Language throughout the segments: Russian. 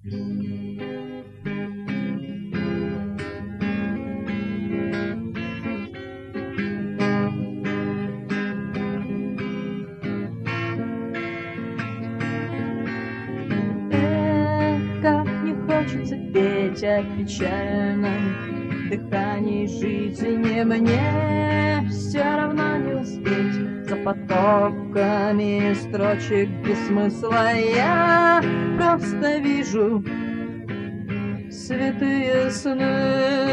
Как не хочется петь о печальном дыхании жизни, мне все равно не успеть за потоками строчек без смысла. Я просто вижу святые сны,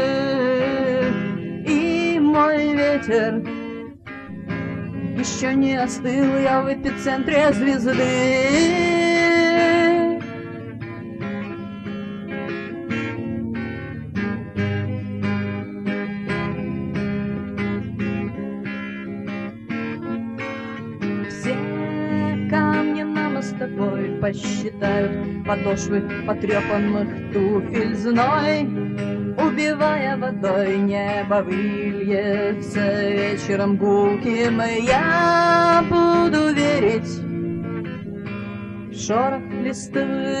и мой ветер еще не остыл, я в эпицентре звезды. С тобой посчитают подошвы потрепанных туфель зной, убивая водой небо выльется вечером гулким. Я буду верить в шорох листвы,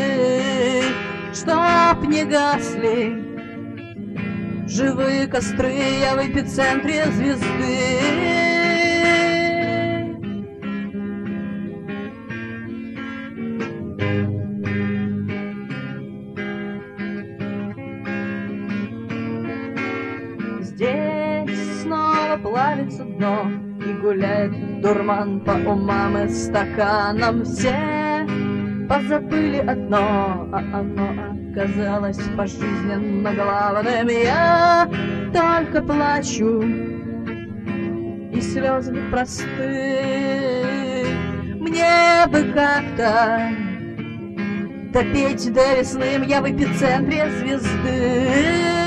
чтоб не гасли живые костры, я в эпицентре звезды. Здесь снова плавится дно и гуляет дурман по умам и стаканам. Все позабыли одно, а оно оказалось пожизненно главным. Я только плачу, и слезы просты. Мне бы как-то допеть до весны, я в эпицентре звезды.